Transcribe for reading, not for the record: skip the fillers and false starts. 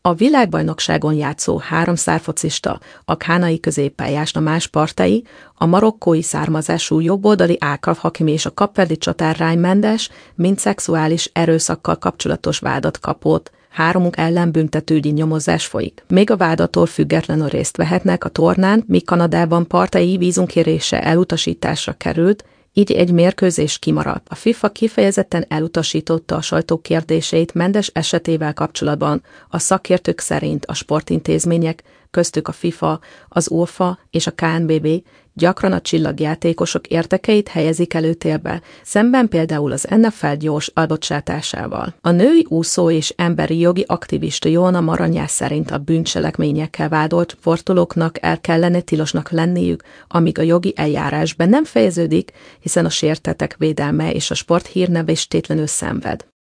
A világbajnokságon játszó 3 szárfocista, a ghánai középpályás Namás Partey, a marokkói származású jobboldali Achraf Hakimi és a kapverdi csatár Ryan Mendes mind szexuális erőszakkal kapcsolatos vádat kapott. 3 ellen büntetőügyi nyomozás folyik. Még a vádattól függetlenül részt vehetnek a tornán, míg Kanadában Partey vízumkérése elutasításra került, így egy mérkőzés kimaradt. A FIFA kifejezetten elutasította a sajtó kérdéseit Mendes esetével kapcsolatban. A szakértők szerint a sportintézmények, köztük a FIFA, az UEFA és a KNVB gyakran a csillagjátékosok érdekeit helyezik előtérbe, szemben például az NFL gyors elbocsátásával. A női úszó és emberi jogi aktivista Joanna Maranyás szerint a bűncselekményekkel vádolt sportolóknak el kellene tilosnak lenniük, amíg a jogi eljárás be nem fejeződik, hiszen a sértettek védelme és a sport hírneve is tétlenül szenved.